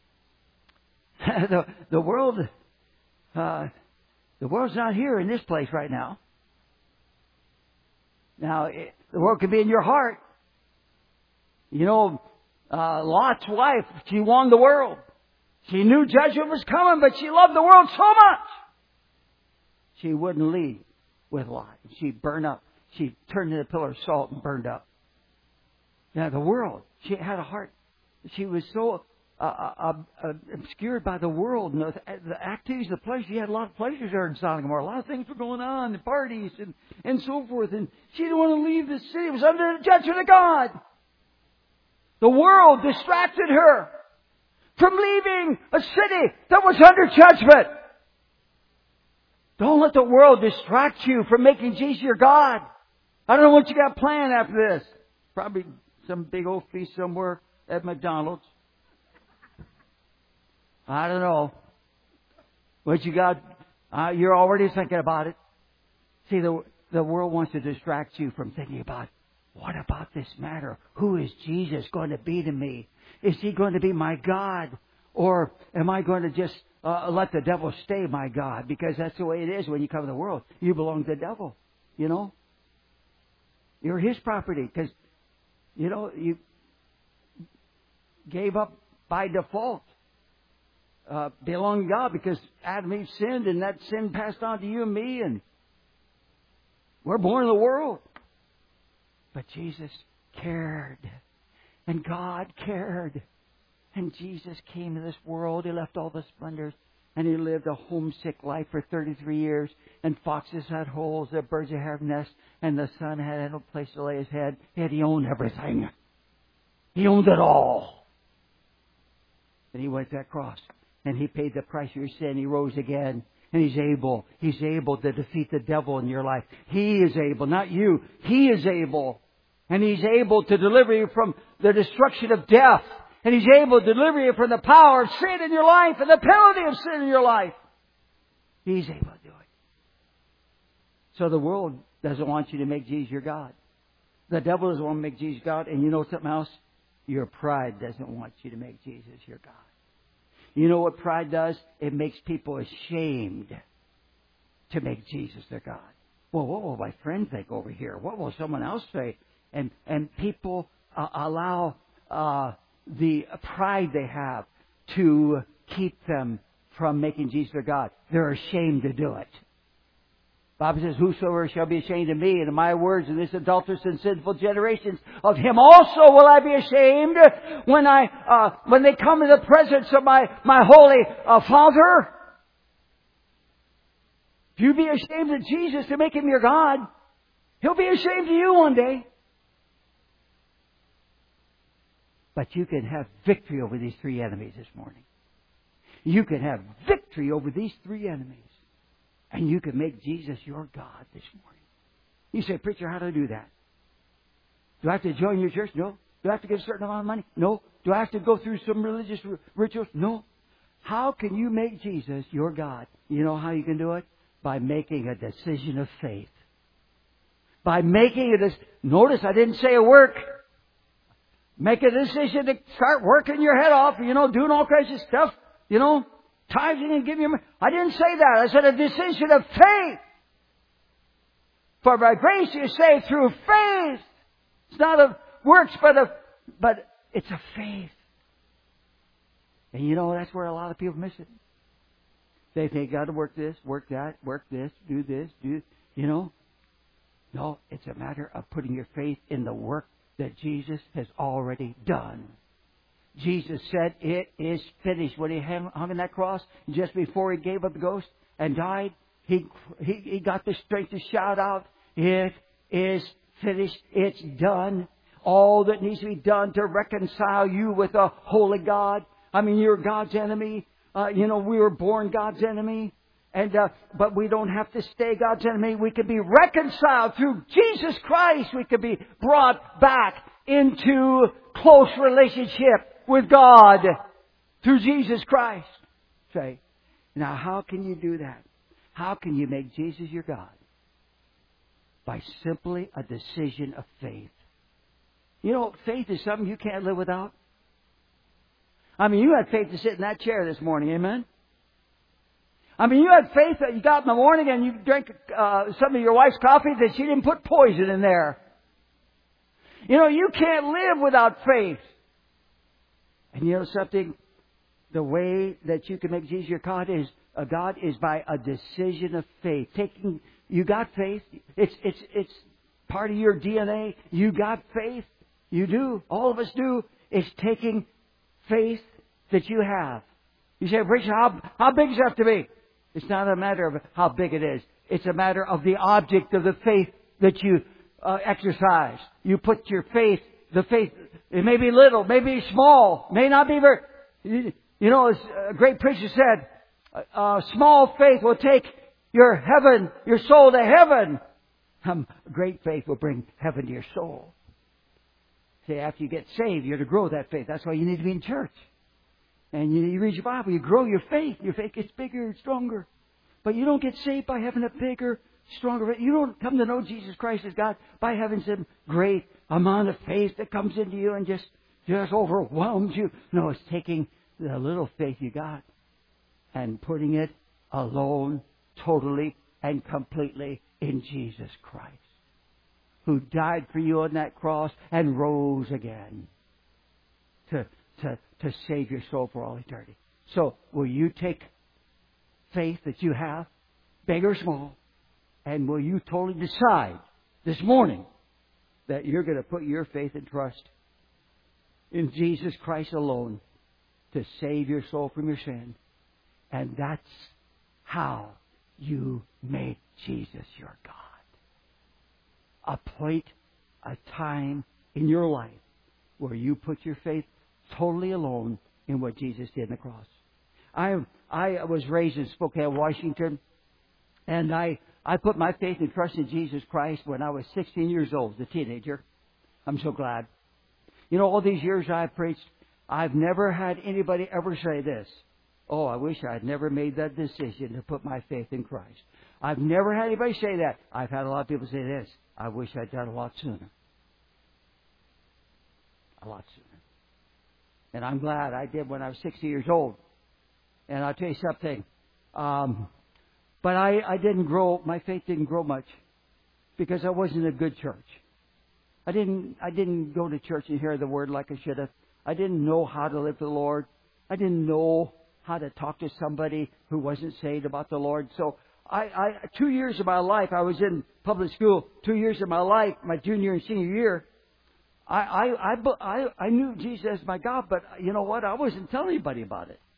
the the world, uh, the world's not here in this place right now. Now, it, the world could be in your heart. You know, uh, Lot's wife, she won the world. She knew judgment was coming, but she loved the world so much. She wouldn't leave with Lot. She burned up. She turned into a pillar of salt and burned up. Now, the world, she had a heart. She was so uh, uh, uh, obscured by the world and the, the activities, the pleasures. She had a lot of pleasures there in Sodom and Gomorrah. A lot of things were going on, and parties and, and so forth. And she didn't want to leave the city. It was under the judgment of God. The world distracted her from leaving a city that was under judgment. Don't let the world distract you from making Jesus your God. I don't know what you got planned after this. Probably some big old feast somewhere at McDonald's. I don't know. What you got? Uh, you're already thinking about it. See, the the world wants to distract you from thinking about, what about this matter? Who is Jesus going to be to me? Is He going to be my God? Or am I going to just uh, let the devil stay my God? Because that's the way it is when you come to the world. You belong to the devil, you know. You're his property because, you know, you gave up by default. Uh, belong to God because Adam and Eve sinned, and that sin passed on to you and me, and we're born in the world. But Jesus cared, and God cared, and Jesus came to this world. He left all the splendors, and He lived a homesick life for thirty-three years, and foxes had holes, the birds had nests, and the sun had no place to lay his head. Yet He owned everything. He owned it all. And He went to that cross. And He paid the price for your sin. He rose again. And He's able. He's able to defeat the devil in your life. He is able, not you. He is able. And He's able to deliver you from the destruction of death. And He's able to deliver you from the power of sin in your life and the penalty of sin in your life. He's able to do it. So the world doesn't want you to make Jesus your God. The devil doesn't want to make Jesus God. And you know something else? Your pride doesn't want you to make Jesus your God. You know what pride does? It makes people ashamed to make Jesus their God. Well, what will my friend think over here? What will someone else say? And and people uh, allow uh, the pride they have to keep them from making Jesus their God. They're ashamed to do it. The Bible says, whosoever shall be ashamed of me and of my words in this adulterous and sinful generations, of him also will I be ashamed when I uh, when they come in the presence of my, my holy uh, Father. If you be ashamed of Jesus to make him your God, he'll be ashamed of you one day. But you can have victory over these three enemies this morning. You can have victory over these three enemies. And you can make Jesus your God this morning. You say, preacher, how do I do that? Do I have to join your church? No. Do I have to get a certain amount of money? No. Do I have to go through some religious rituals? No. How can you make Jesus your God? You know how you can do it? By making a decision of faith. By making a decision. Notice I didn't say a work. Make a decision to start working your head off, you know, doing all kinds of stuff, you know, tithing and giving your money. I didn't say that. I said a decision of faith. For by grace you're saved through faith. It's not of works, but of, but it's a faith. And you know, that's where a lot of people miss it. They think, got to work this, work that, work this, do this, do, you know. No, it's a matter of putting your faith in the work that Jesus has already done. Jesus said, it is finished. When he hung on that cross, just before he gave up the ghost and died, he, he, he got the strength to shout out, it is finished. It's done. All that needs to be done to reconcile you with a holy God. I mean, you're God's enemy. Uh, you know, we were born God's enemy. And, uh, but we don't have to stay God's enemy. We can be reconciled through Jesus Christ. We can be brought back into close relationship with God through Jesus Christ. Say, now how can you do that? How can you make Jesus your God? By simply a decision of faith. You know, faith is something you can't live without. I mean, you had faith to sit in that chair this morning, amen? I mean, you had faith that you got in the morning and you drank uh, some of your wife's coffee that she didn't put poison in there. You know, you can't live without faith. And you know something? The way that you can make Jesus your God is a God is by a decision of faith. Taking, you got faith. It's it's it's part of your D N A. You got faith. You do. All of us do. It's taking faith that you have. You say, Preacher, how how big does it have to be? It's not a matter of how big it is. It's a matter of the object of the faith that you uh, exercise. You put your faith, the faith, it may be little, may be small, may not be very... You, you know, as a great preacher said, uh, small faith will take your heaven, your soul to heaven. Um, great faith will bring heaven to your soul. Say, after you get saved, you're to grow that faith. That's why you need to be in church. And you, you read your Bible, you grow your faith. Your faith gets bigger and stronger. But you don't get saved by having a bigger, stronger faith. You don't come to know Jesus Christ as God by having some great amount of faith that comes into you and just, just overwhelms you. No, it's taking the little faith you got and putting it alone, totally and completely in Jesus Christ, who died for you on that cross and rose again to To, to save your soul for all eternity. So, will you take faith that you have, big or small, and will you totally decide this morning that you're going to put your faith and trust in Jesus Christ alone to save your soul from your sin? And that's how you make Jesus your God. A point, a time in your life where you put your faith totally alone in what Jesus did on the cross. I I was raised in Spokane, Washington, and I, I put my faith and trust in Jesus Christ when I was sixteen years old, as a teenager. I'm so glad. You know, all these years I've preached, I've never had anybody ever say this. Oh, I wish I had never made that decision to put my faith in Christ. I've never had anybody say that. I've had a lot of people say this. I wish I'd done a lot sooner. A lot sooner. And I'm glad I did when I was sixty years old. And I'll tell you something. Um, but I, I didn't grow, my faith didn't grow much because I wasn't in a good church. I didn't, I didn't go to church and hear the word like I should have. I didn't know how to live for the Lord. I didn't know how to talk to somebody who wasn't saved about the Lord. So I, I, two years of my life, I was in public school. Two years of my life, my junior and senior year, I, I, I, I, I knew Jesus as my God, but you know what? I wasn't telling anybody about it.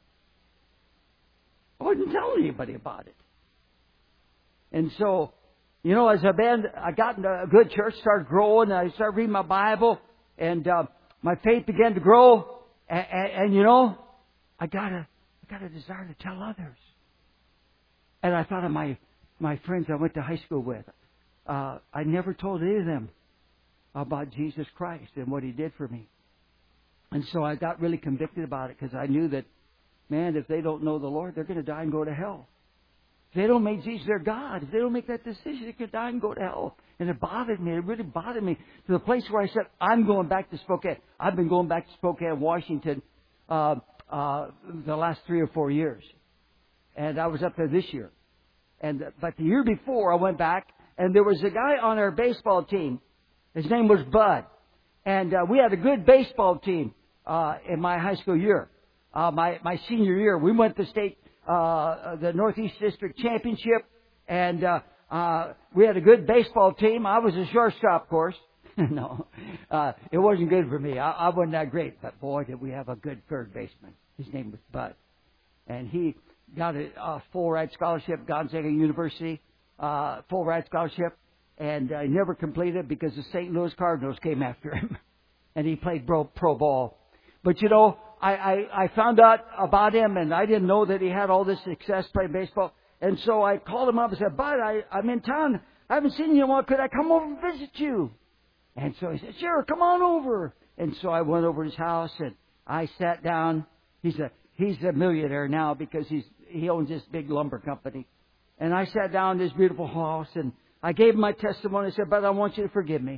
I wasn't telling anybody about it. And so, you know, as a band, I got into a good church, started growing, and I started reading my Bible, and uh, my faith began to grow. And, and, and you know, I got a, I got a desire to tell others. And I thought of my, my friends I went to high school with. Uh, I never told any of them about Jesus Christ and what He did for me. And so I got really convicted about it because I knew that, man, if they don't know the Lord, they're going to die and go to hell. If they don't make Jesus their God, if they don't make that decision, they could die and go to hell. And it bothered me. It really bothered me to the place where I said, I'm going back to Spokane. I've been going back to Spokane, Washington, uh, uh, the last three or four years. And I was up there this year. And but the year before, I went back, and there was a guy on our baseball team. His name was Bud. And uh, we had a good baseball team uh, in my high school year. Uh, my, my senior year, we went to state, uh, the Northeast District Championship, and uh, uh, we had a good baseball team. I was a shortstop, of course. no, uh, it wasn't good for me. I, I wasn't that great, but boy, did we have a good third baseman. His name was Bud. And he got a, a full ride scholarship, Gonzaga University, uh, full ride scholarship, and uh, he never completed because the Saint Louis Cardinals came after him. And he played pro, pro ball. But you know, I, I, I found out about him, and I didn't know that he had all this success playing baseball. And so I called him up and said, Bud, I, I'm in town. I haven't seen you in a while. Could I come over and visit you? And so he said, sure, come on over. And so I went over to his house, and I sat down. He's a he's a millionaire now because he's he owns this big lumber company. And I sat down in this beautiful house, and I gave him my testimony. I said, Bud, I want you to forgive me.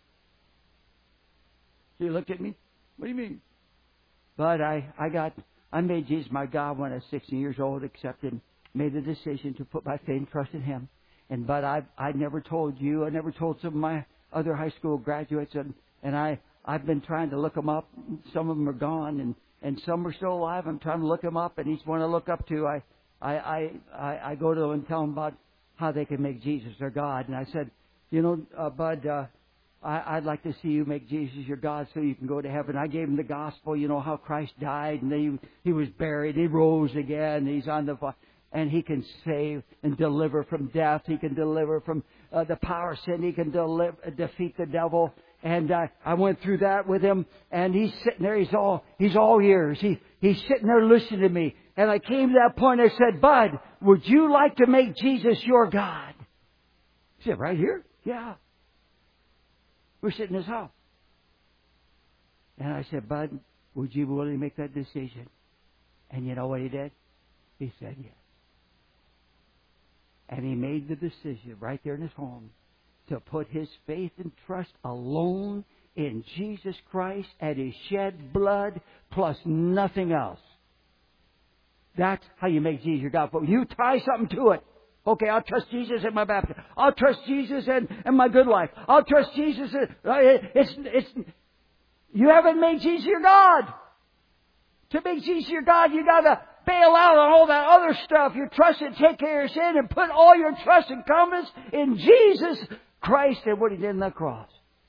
He looked at me. What do you mean? But I, I got, I made Jesus my God when I was sixteen years old, accepted, made the decision to put my faith and trust in Him. And, but I, I never told you, I never told some of my other high school graduates, and, and I, I've been trying to look them up. Some of them are gone, and, and some are still alive. I'm trying to look them up, and each one I look up to, I, I, I, I, I go to them and tell them about how they can make Jesus their God. And I said, you know, uh, Bud, uh, I, I'd like to see you make Jesus your God so you can go to heaven. I gave him the gospel, you know, how Christ died, and then he, he was buried. He rose again. He's on the, and He can save and deliver from death. He can deliver from uh, the power of sin. He can deliver, defeat the devil. And uh, I went through that with him, and he's sitting there. He's all, he's all ears. He, he's sitting there listening to me. And I came to that point. I said, Bud, would you like to make Jesus your God? He said, right here? Yeah. We're sitting in his house. And I said, Bud, would you be willing to make that decision? And you know what he did? He said yes. And he made the decision right there in his home to put his faith and trust alone in Jesus Christ and His shed blood plus nothing else. That's how you make Jesus your God. But you tie something to it. Okay, I'll trust Jesus in my baptism. I'll trust Jesus in, in my good life. I'll trust Jesus in... It's, it's, you haven't made Jesus your God. To make Jesus your God, you got to bail out on all that other stuff. You trust and take care of your sin and put all your trust and confidence in Jesus Christ and what He did on the cross.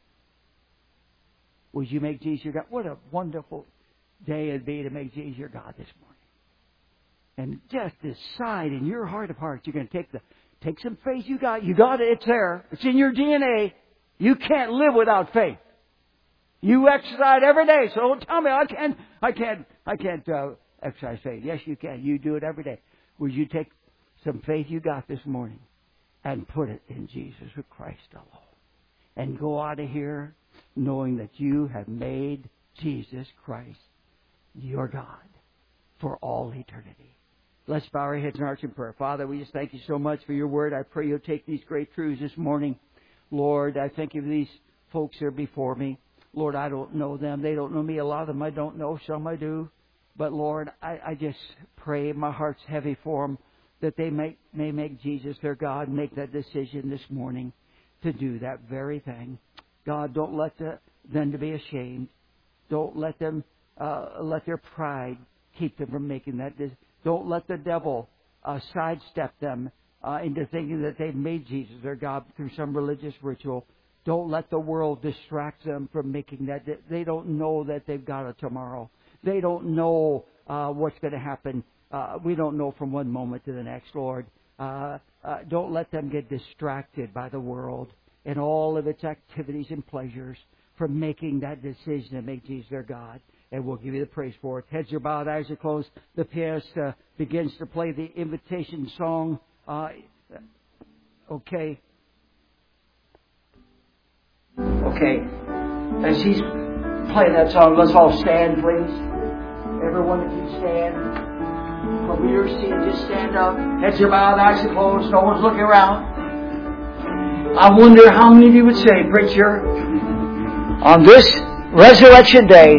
Would you make Jesus your God? What a wonderful day it'd be to make Jesus your God this morning. And just decide in your heart of hearts, you're going to take the take some faith you got. You got it. It's there. It's in your D N A. You can't live without faith. You exercise every day. So don't tell me I can't. I can't. I can't uh, exercise faith. Yes, you can. You do it every day. Would you take some faith you got this morning and put it in Jesus Christ alone, and go out of here knowing that you have made Jesus Christ your God for all eternity. Let's bow our heads and arch in prayer. Father, we just thank you so much for your word. I pray you'll take these great truths this morning. Lord, I thank you for these folks here before me. Lord, I don't know them. They don't know me. A lot of them I don't know. Some I do. But Lord, I, I just pray, my heart's heavy for them, that they may, may make Jesus their God and make that decision this morning to do that very thing. God, don't let the, them to be ashamed. Don't let them, uh, let their pride keep them from making that decision. Don't let the devil uh, sidestep them uh, into thinking that they've made Jesus their God through some religious ritual. Don't let the world distract them from making that. They don't know that they've got a tomorrow. They don't know uh, what's going to happen. Uh, we don't know from one moment to the next, Lord. Uh, uh, don't let them get distracted by the world and all of its activities and pleasures from making that decision to make Jesus their God. And we'll give you the praise for it. Heads are bowed, eyes are closed. The pianist uh, begins to play the invitation song. Uh, okay. Okay. As he's playing that song, let's all stand, please. Everyone, if you stand. From your seat, just stand up. Heads are bowed, eyes are closed. No one's looking around. I wonder how many of you would say, preacher, on this resurrection day,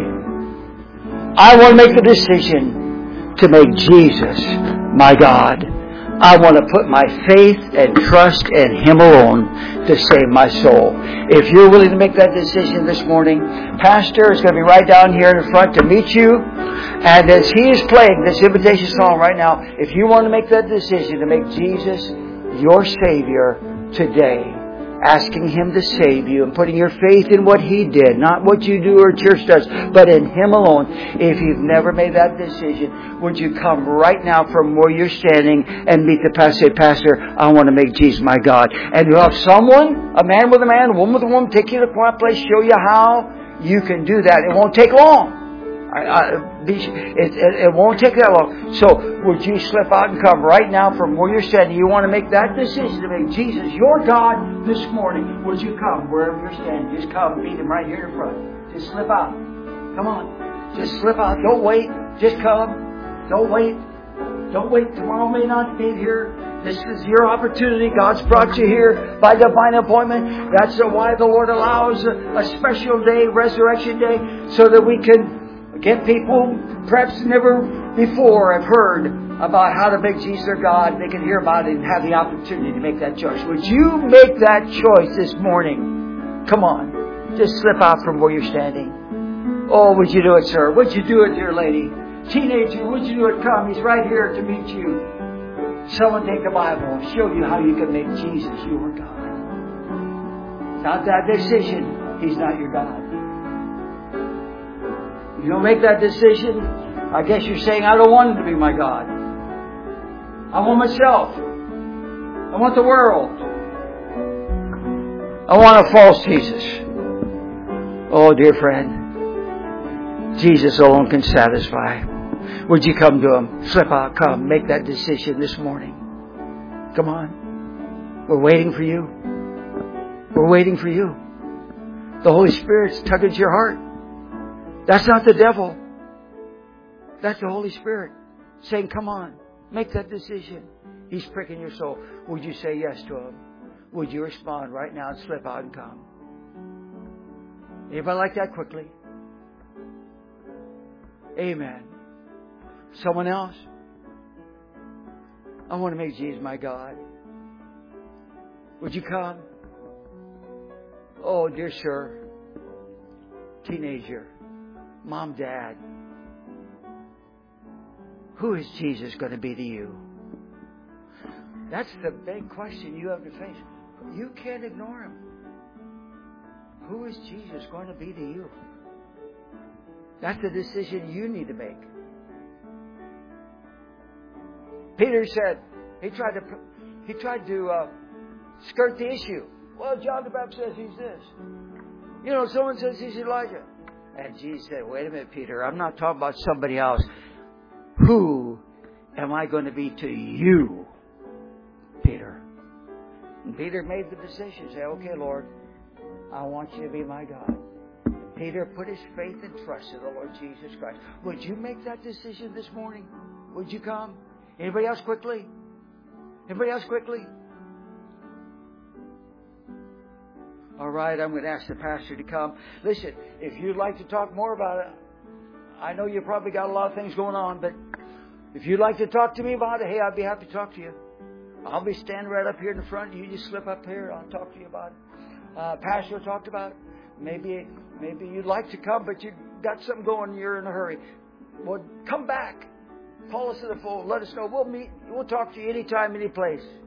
I want to make the decision to make Jesus my God. I want to put my faith and trust in Him alone to save my soul. If you're willing to make that decision this morning, Pastor is going to be right down here in front to meet you. And as he is playing this invitation song right now, if you want to make that decision to make Jesus your Savior today, asking Him to save you and putting your faith in what He did, not what you do or church does, but in Him alone. If you've never made that decision, would you come right now from where you're standing and meet the pastor? Say, Pastor, I want to make Jesus my God. And you'll have someone, a man with a man, a woman with a woman, take you to a quiet place, show you how you can do that. It won't take long. I, I, it, it, it won't take that long. So would you slip out and come right now from where you're standing? You want to make that decision to make Jesus your God this morning. Would you come wherever you're standing? Just come, meet Him right here in front. Just slip out. Come on. Just slip out. Don't wait. Just come. Don't wait. Don't wait. Tomorrow may not be here. This is your opportunity. God's brought you here by divine appointment. That's why the Lord allows a, a special day, Resurrection Day, so that we can get people perhaps never before have heard about how to make Jesus their God. They can hear about it and have the opportunity to make that choice. Would you make that choice this morning? Come on. Just slip out from where you're standing. Oh, would you do it, sir? Would you do it, dear lady? Teenager, would you do it? Come. He's right here to meet you. Someone take the Bible and show you how you can make Jesus your God. Without that decision, He's not your God. If you don't make that decision, I guess you're saying, I don't want Him to be my God. I want myself. I want the world. I want a false Jesus. Oh, dear friend, Jesus alone can satisfy. Would you come to Him? Slip out, come, make that decision this morning. Come on. We're waiting for you. We're waiting for you. The Holy Spirit's tugging at your heart. That's not the devil. That's the Holy Spirit saying, come on, make that decision. He's pricking your soul. Would you say yes to Him? Would you respond right now and slip out and come? Anybody like that quickly? Amen. Someone else? I want to make Jesus my God. Would you come? Oh, dear sir. Teenager. Mom, Dad. Who is Jesus going to be to you? That's the big question you have to face. You can't ignore Him. Who is Jesus going to be to you? That's the decision you need to make. Peter said, he tried to he tried to uh, skirt the issue. Well, John the Baptist says he's this. You know, someone says he's Elijah. And Jesus said, wait a minute, Peter, I'm not talking about somebody else. Who am I going to be to you, Peter? And Peter made the decision. Say, okay, Lord, I want you to be my God. Peter put his faith and trust in the Lord Jesus Christ. Would you make that decision this morning? Would you come? Anybody else quickly? Anybody else quickly? All right, I'm going to ask the pastor to come. Listen, if you'd like to talk more about it, I know you probably got a lot of things going on, but if you'd like to talk to me about it, hey, I'd be happy to talk to you. I'll be standing right up here in the front. You just slip up here. I'll talk to you about it. Uh, pastor talked about it. Maybe, maybe you'd like to come, but you've got something going. You're in a hurry. Well, come back. Call us to the phone. Let us know. We'll meet. We'll talk to you anytime, any place.